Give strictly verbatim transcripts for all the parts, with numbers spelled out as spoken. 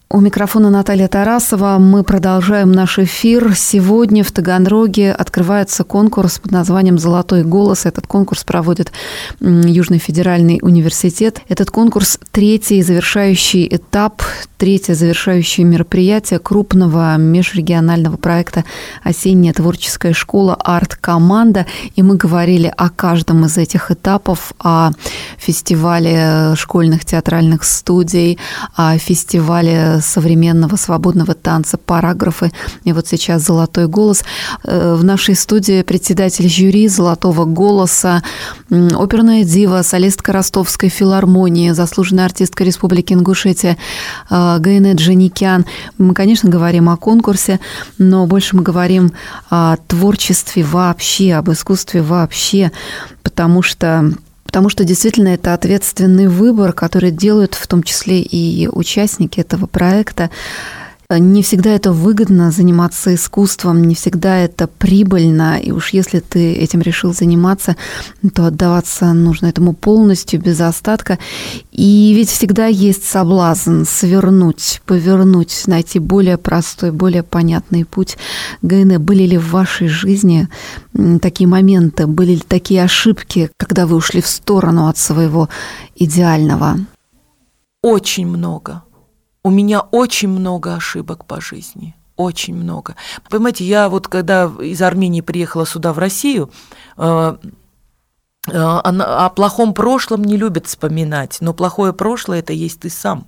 У микрофона Наталья Тарасова. Мы продолжаем наш эфир. Сегодня в Таганроге открывается конкурс под названием «Золотой голос». Этот конкурс проводит Южный федеральный университет. Этот конкурс – третий завершающий этап, третье завершающее мероприятие крупного межрегионального проекта «Осенняя творческая школа. Арт-команда». И мы говорили о каждом из этих этапов, о фестивале школьных театральных студий, о фестивале современного свободного танца, параграфы. И вот сейчас «Золотой голос». В нашей студии председатель жюри «Золотого голоса», оперная дива, солистка Ростовской филармонии, заслуженная артистка Республики Ингушетия Гаинет Джаникян. Мы, конечно, говорим о конкурсе, но больше мы говорим о творчестве вообще, об искусстве вообще, потому что Потому что действительно это ответственный выбор, который делают в том числе и участники этого проекта. Не всегда это выгодно заниматься искусством, не всегда это прибыльно. И уж если ты этим решил заниматься, то отдаваться нужно этому полностью, без остатка. И ведь всегда есть соблазн свернуть, повернуть, найти более простой, более понятный путь. Гаине, были ли в вашей жизни такие моменты, были ли такие ошибки, когда вы ушли в сторону от своего идеального? Очень много. У меня очень много ошибок по жизни, очень много. Понимаете, я вот когда из Армении приехала сюда, в Россию, э, э, о плохом прошлом не любят вспоминать, но плохое прошлое – это есть ты сам.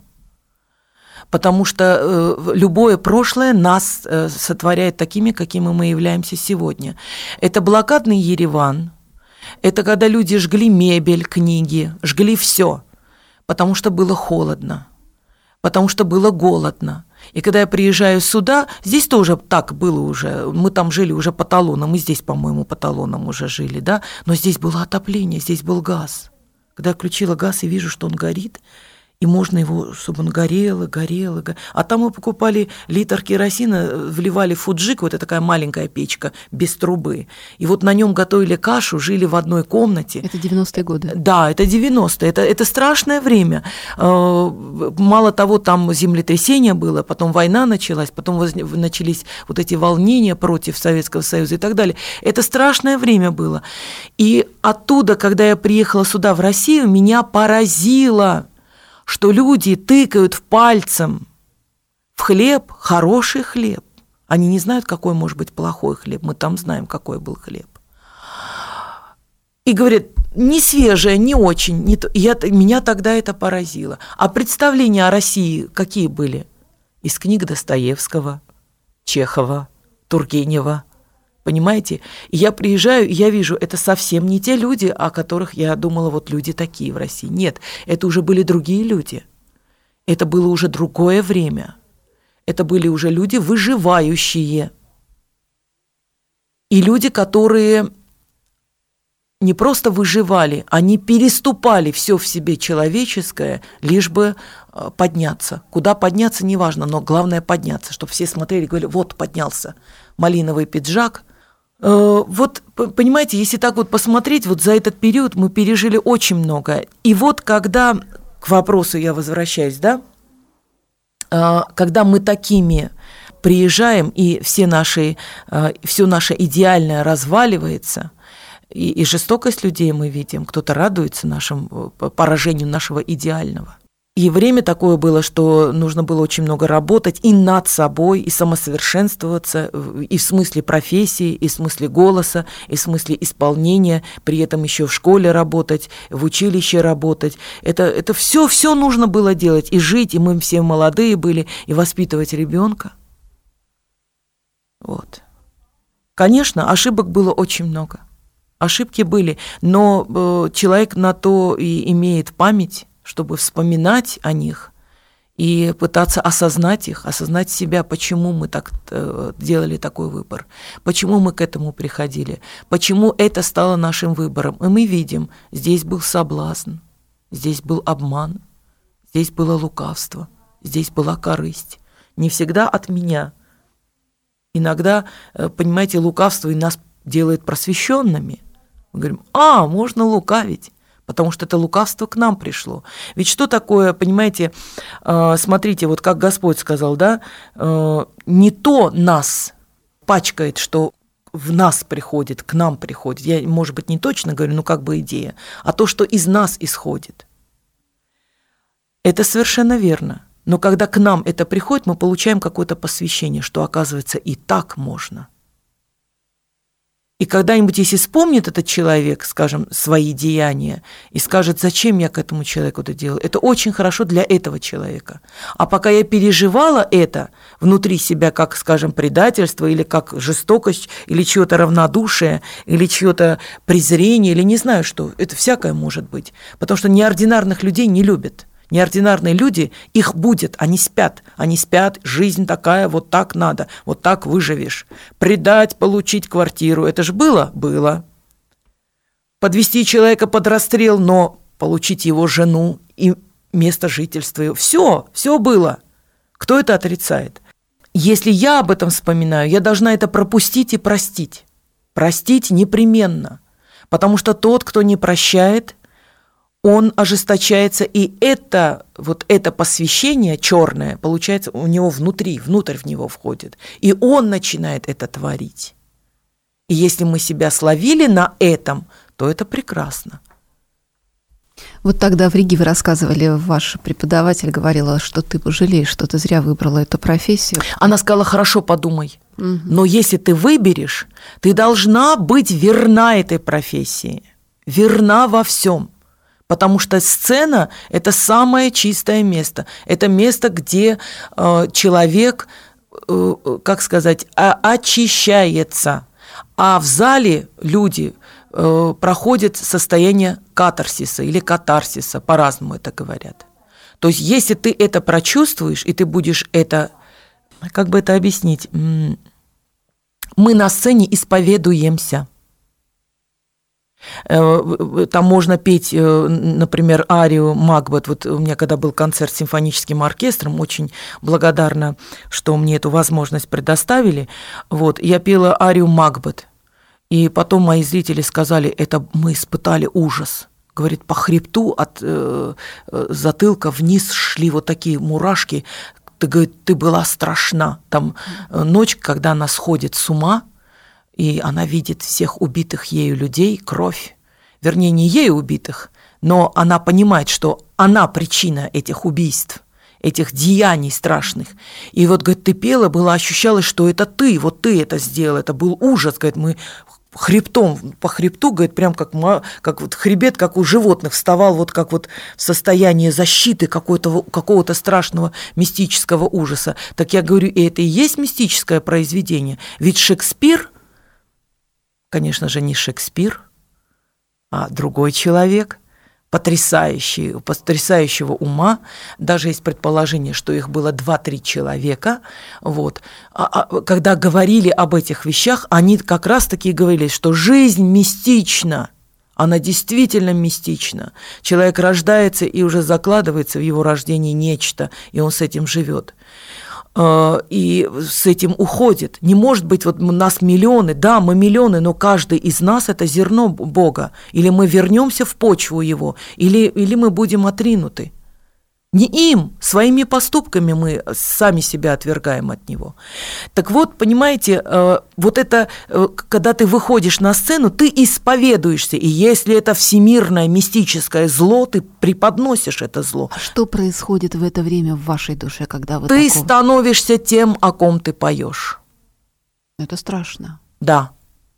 Потому что э, любое прошлое нас э, сотворяет такими, какими мы являемся сегодня. Это блокадный Ереван, это когда люди жгли мебель, книги, жгли все, потому что было холодно. Потому что было голодно. И когда я приезжаю сюда, здесь тоже так было уже, мы там жили уже по талонам, и здесь, по-моему, по талонам уже жили, да, но здесь было отопление, здесь был газ. Когда я включила газ и вижу, что он горит, и можно его, чтобы он горел, и горел, и горел. А там мы покупали литр керосина, вливали в фуджик, вот это такая маленькая печка, без трубы. И вот на нем готовили кашу, жили в одной комнате. Это девяностые годы. Да, это девяностые. Это, это страшное время. Мало того, там землетрясение было, потом война началась, потом воз... начались вот эти волнения против Советского Союза и так далее. Это страшное время было. И оттуда, когда я приехала сюда, в Россию, меня поразило, что люди тыкают в пальцем в хлеб, хороший хлеб. Они не знают, какой может быть плохой хлеб. Мы там знаем, какой был хлеб. И говорят, не свежее, не очень. Не то. Я, меня тогда это поразило. А представления о России какие были? Из книг Достоевского, Чехова, Тургенева. Понимаете? И я приезжаю, и я вижу, это совсем не те люди, о которых я думала, вот люди такие в России. Нет, это уже были другие люди. Это было уже другое время. Это были уже люди выживающие. И люди, которые не просто выживали, они переступали все в себе человеческое, лишь бы подняться. Куда подняться, неважно, но главное подняться, чтобы все смотрели и говорили, вот поднялся малиновый пиджак. Вот, понимаете, если так вот посмотреть, вот за этот период мы пережили очень много. И вот когда, к вопросу я возвращаюсь, да, когда мы такими приезжаем, и все наши, все наше идеальное разваливается, и, и жестокость людей мы видим, кто-то радуется нашему поражению нашего идеального. И время такое было, что нужно было очень много работать и над собой, и самосовершенствоваться, и в смысле профессии, и в смысле голоса, и в смысле исполнения, при этом еще в школе работать, в училище работать. Это, это все, все нужно было делать, и жить, и мы все молодые были, и воспитывать ребенка. Вот. Конечно, ошибок было очень много. Ошибки были, но э, человек на то и имеет память, чтобы вспоминать о них и пытаться осознать их, осознать себя, почему мы так э, делали такой выбор, почему мы к этому приходили, почему это стало нашим выбором. И мы видим, здесь был соблазн, здесь был обман, здесь было лукавство, здесь была корысть. Не всегда от меня. Иногда, э, понимаете, лукавство и нас делает просвещенными. Мы говорим, а, можно лукавить. потому что это лукавство к нам пришло. Ведь что такое, понимаете, э, смотрите, вот как Господь сказал, да, э, не то нас пачкает, что в нас приходит, к нам приходит. Я, может быть, не точно говорю, но как бы идея, а то, что из нас исходит. Это совершенно верно. Но когда к нам это приходит, мы получаем какое-то посвящение, что, оказывается, и так можно. И когда-нибудь, если вспомнит этот человек, скажем, свои деяния и скажет, зачем я к этому человеку это делал, это очень хорошо для этого человека. А пока я переживала это внутри себя, как, скажем, предательство или как жестокость, или чье-то равнодушие, или чье-то презрение, или не знаю что, это всякое может быть. Потому что неординарных людей не любят. Неординарные люди, их будет, они спят, они спят, жизнь такая, вот так надо, вот так выживешь. Предать, получить квартиру, это же было? Было. Подвести человека под расстрел, но получить его жену и место жительства, все, все было. Кто это отрицает? Если я об этом вспоминаю, я должна это пропустить и простить. Простить непременно, потому что тот, кто не прощает, он ожесточается, и это, вот это посвящение черное, получается, у него внутри, внутрь в него входит. И он начинает это творить. И если мы себя словили на этом, то это прекрасно. Вот тогда в Риге вы рассказывали, ваш преподаватель говорила, что ты пожалеешь, что ты зря выбрала эту профессию. Она сказала, хорошо, подумай. Угу. Но если ты выберешь, ты должна быть верна этой профессии. Верна во всем. Потому что сцена – это самое чистое место. Это место, где э, человек, э, как сказать, о- очищается. А в зале люди э, проходят состояние катарсиса или катарсиса, по-разному это говорят. То есть если ты это прочувствуешь, и ты будешь это, как бы это объяснить, мы на сцене исповедуемся. Там можно петь, например, арию «Макбет». Вот у меня когда был концерт с симфоническим оркестром, очень благодарна, что мне эту возможность предоставили. Вот, я пела арию «Макбет». И потом мои зрители сказали, это мы испытали ужас. Говорит, по хребту от э, затылка вниз шли вот такие мурашки. Ты, говорит, ты была страшна. Там ночь, когда она сходит с ума, и она видит всех убитых ею людей, кровь. Вернее, не ею убитых, но она понимает, что она причина этих убийств, этих деяний страшных. И вот, говорит, ты пела, было ощущалось, что это ты, вот ты это сделал, это был ужас. Говорит, мы хребтом, по хребту, говорит, прям как, как вот хребет, как у животных, вставал вот как вот в состоянии защиты какого-то, какого-то страшного мистического ужаса. Так я говорю, и это и есть мистическое произведение. Ведь Шекспир, конечно же, не Шекспир, а другой человек, потрясающий, потрясающего ума. Даже есть предположение, что их было два-три человека. Вот. А, а, когда говорили об этих вещах, они как раз-таки говорили, что жизнь мистична. Она действительно мистична. Человек рождается и уже закладывается в его рождении нечто, и он с этим живет. И с этим уходит. Не может быть, вот у нас миллионы, да, мы миллионы, но каждый из нас – это зерно Бога. Или мы вернемся в почву Его, или, или мы будем отринуты. Не им, своими поступками мы сами себя отвергаем от Него. Так вот, понимаете, вот это, когда ты выходишь на сцену, ты исповедуешься, и если это всемирное мистическое зло, ты преподносишь это зло. А что происходит в это время в вашей душе, когда вы Ты такого... становишься тем, о ком ты поешь. Это страшно. Да.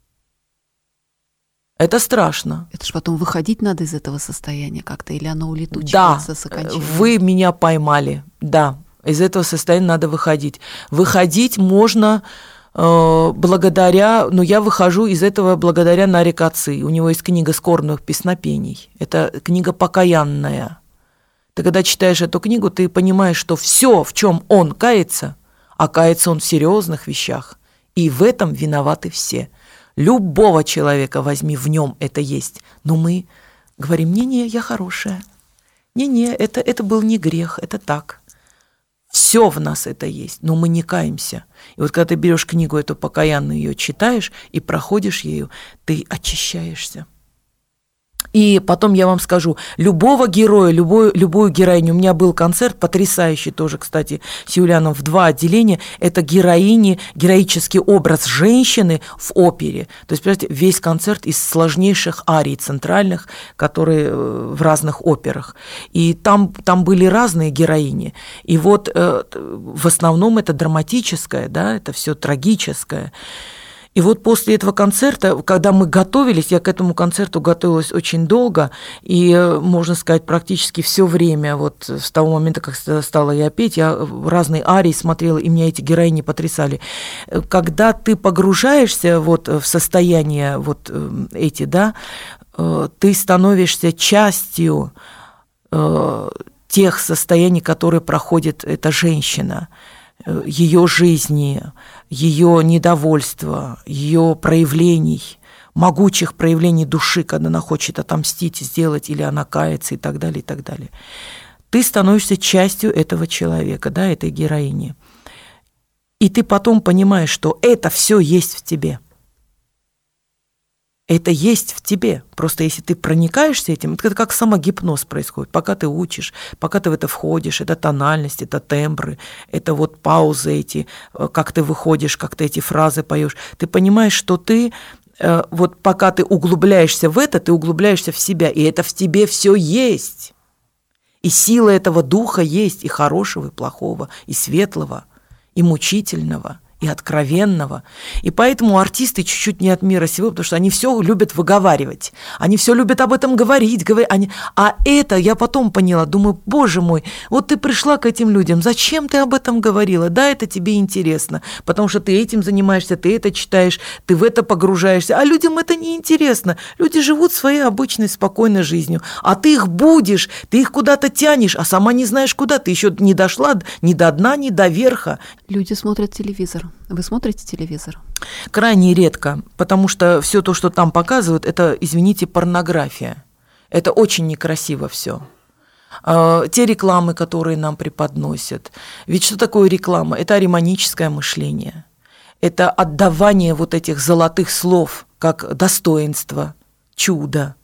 Это страшно. Это ж потом выходить надо из этого состояния как-то, или оно улетучивается да, с окончанием? Вы меня поймали, да. Из этого состояния надо выходить. Выходить можно э, благодаря, ну, я выхожу из этого благодаря Наре Каци. У него есть книга «Скорбных песнопений». Это книга покаянная. Ты когда читаешь эту книгу, ты понимаешь, что все, в чем он кается, а кается он в серьезных вещах, и в этом виноваты все. Любого человека возьми, в нем это есть. Но мы говорим, не-не, я хорошая. Не-не, это, это был не грех, это так. Все в нас это есть, но мы не каемся. И вот когда ты берешь книгу эту покаянную, ее читаешь и проходишь ею, ты очищаешься. И потом я вам скажу, любого героя, любой, любую героиню, у меня был концерт потрясающий тоже, кстати, с Юлианом в два отделения, это героини, героический образ женщины в опере. То есть, понимаете, весь концерт из сложнейших арий центральных, которые в разных операх. И там, там были разные героини. И вот в основном это драматическое, да, это все трагическое. И вот после этого концерта, когда мы готовились, я к этому концерту готовилась очень долго, и, можно сказать, практически все время, вот с того момента, как стала я петь, я разные арии смотрела, и меня эти героини потрясали. Когда ты погружаешься вот в состояние вот эти, да, ты становишься частью тех состояний, которые проходит эта женщина, ее жизни, ее недовольства, ее проявлений, могучих проявлений души, когда она хочет отомстить, сделать, или она кается, и так далее, и так далее. Ты становишься частью этого человека, да, этой героини. И ты потом понимаешь, что это все есть в тебе. Это есть в тебе. Просто если ты проникаешься этим, это как самогипноз происходит. Пока ты учишь, пока ты в это входишь, это тональность, это тембры, это вот паузы эти, как ты выходишь, как ты эти фразы поешь. Ты понимаешь, что ты, вот пока ты углубляешься в это, ты углубляешься в себя, и это в тебе все есть. И сила этого духа есть, и хорошего, и плохого, и светлого, и мучительного, и откровенного. И поэтому артисты чуть-чуть не от мира сего, потому что они все любят выговаривать. Они все любят об этом говорить. говорить. Они... А это я потом поняла. Думаю, боже мой, вот ты пришла к этим людям. Зачем ты об этом говорила? Да, это тебе интересно, потому что ты этим занимаешься, ты это читаешь, ты в это погружаешься. А людям это не интересно. Люди живут своей обычной спокойной жизнью. А ты их будешь, ты их куда-то тянешь, а сама не знаешь куда. Ты еще не дошла ни до дна, ни до верха. Люди смотрят телевизор. Вы смотрите телевизор? Крайне редко, потому что все то, что там показывают, это, извините, порнография. Это очень некрасиво все. Те рекламы, которые нам преподносят. Ведь что такое реклама? Это ариманическое мышление. Это отдавание вот этих золотых слов, как достоинство, чудо.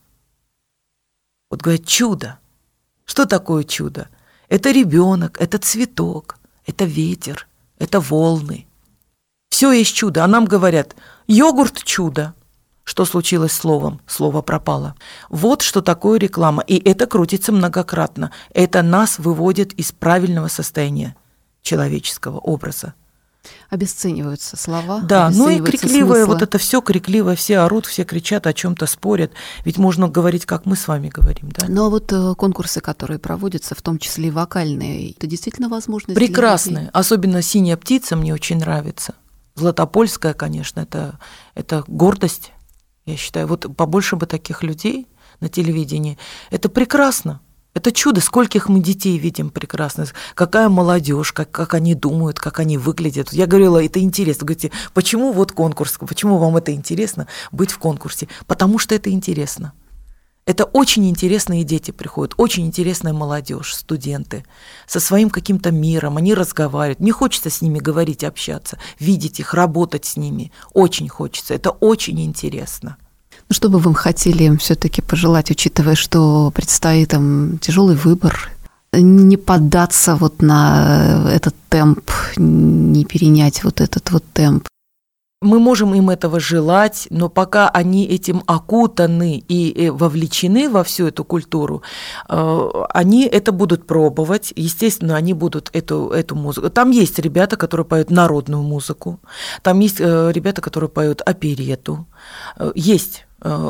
Вот говорят, чудо. Что такое чудо? Это ребенок, это цветок, это ветер, это волны. Все есть чудо. А нам говорят, йогурт – чудо. Что случилось с словом? Слово пропало. Вот что такое реклама. И это крутится многократно. Это нас выводит из правильного состояния человеческого образа. Обесцениваются слова. Да, ну и крикливое, смыслы. Вот это все крикливое, все орут, все кричат, о чем-то спорят. Ведь можно говорить, как мы с вами говорим, да? Ну а вот конкурсы, которые проводятся, в том числе и вокальные, это действительно возможность? Прекрасные. Особенно «Синяя птица» мне очень нравится. Златопольская, конечно, это, это гордость, я считаю. Вот побольше бы таких людей на телевидении. Это прекрасно. Это чудо, скольких мы детей видим прекрасно, какая молодежь, как, как они думают, как они выглядят. Я говорила, это интересно. Вы говорите, почему вот конкурс, почему вам это интересно, быть в конкурсе? Потому что это интересно. Это очень интересные дети приходят, очень интересная молодежь, студенты, со своим каким-то миром, они разговаривают. Мне хочется с ними говорить, общаться, видеть их, работать с ними. Очень хочется, это очень интересно. Ну, что бы вы хотели им все-таки пожелать, учитывая, что предстоит им тяжелый выбор, не поддаться вот на этот темп, не перенять вот этот вот темп? Мы можем им этого желать, но пока они этим окутаны и вовлечены во всю эту культуру, они это будут пробовать. Естественно, они будут эту, эту музыку. Там есть ребята, которые поют народную музыку, там есть ребята, которые поют оперетту, есть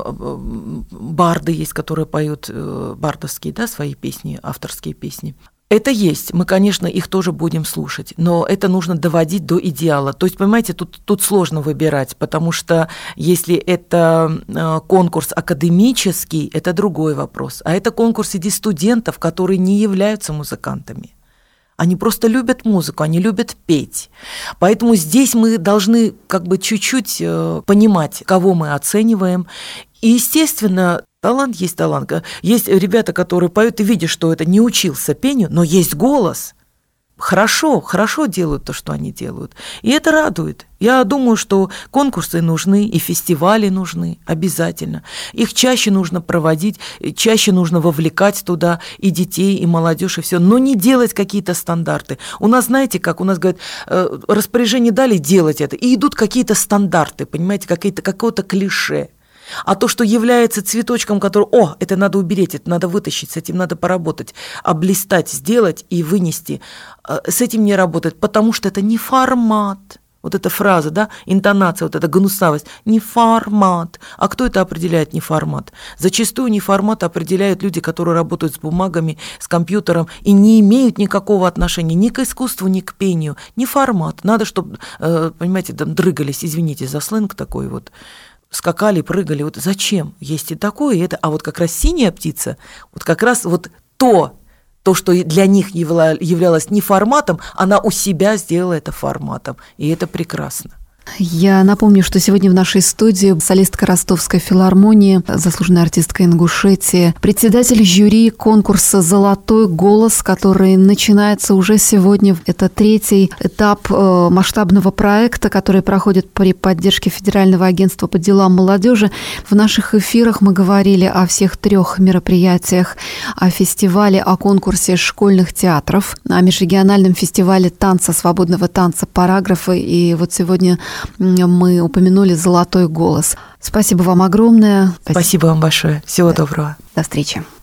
барды, есть, которые поют бардовские, да, свои песни, авторские песни. Это есть, мы, конечно, их тоже будем слушать, но это нужно доводить до идеала. То есть, понимаете, тут, тут сложно выбирать, потому что если это конкурс академический, это другой вопрос. А это конкурс среди студентов, которые не являются музыкантами. Они просто любят музыку, они любят петь. Поэтому здесь мы должны как бы чуть-чуть понимать, кого мы оцениваем. И, естественно, талант есть талант. Есть ребята, которые поют, и видишь, что это не учился пению, но есть голос. хорошо, хорошо делают то, что они делают. И это радует. Я думаю, что конкурсы нужны, и фестивали нужны обязательно. Их чаще нужно проводить, чаще нужно вовлекать туда и детей, и молодежь, и все. Но не делать какие-то стандарты. У нас, знаете, как у нас говорят, распоряжение дали делать это, и идут какие-то стандарты, понимаете, какие-то, какое-то клише. А то, что является цветочком, который, о, это надо уберечь, это надо вытащить, с этим надо поработать, облистать, сделать и вынести, с этим не работает, потому что это не формат. Вот эта фраза, да, интонация, вот эта гнусавость, не формат. А кто это определяет, не формат? Зачастую не формат определяют люди, которые работают с бумагами, с компьютером и не имеют никакого отношения ни к искусству, ни к пению. Не формат. Надо, чтобы, понимаете, там дрыгались, извините за сленг такой вот, скакали, прыгали. Вот зачем? Есть и такое, и это. А вот как раз синяя птица, вот как раз вот то, то, что для них являлось не форматом, она у себя сделала это форматом. И это прекрасно. Я напомню, что сегодня в нашей студии солистка Ростовской филармонии, заслуженная артистка Ингушетии, председатель жюри конкурса «Золотой голос», который начинается уже сегодня. Это третий этап масштабного проекта, который проходит при поддержке Федерального агентства по делам молодежи. В наших эфирах мы говорили о всех трех мероприятиях: о фестивале, о конкурсе школьных театров, о межрегиональном фестивале танца, свободного танца, параграфы. И вот сегодня мы упомянули «Золотой голос». Спасибо вам огромное. Спасибо вам большое. Всего доброго. До встречи.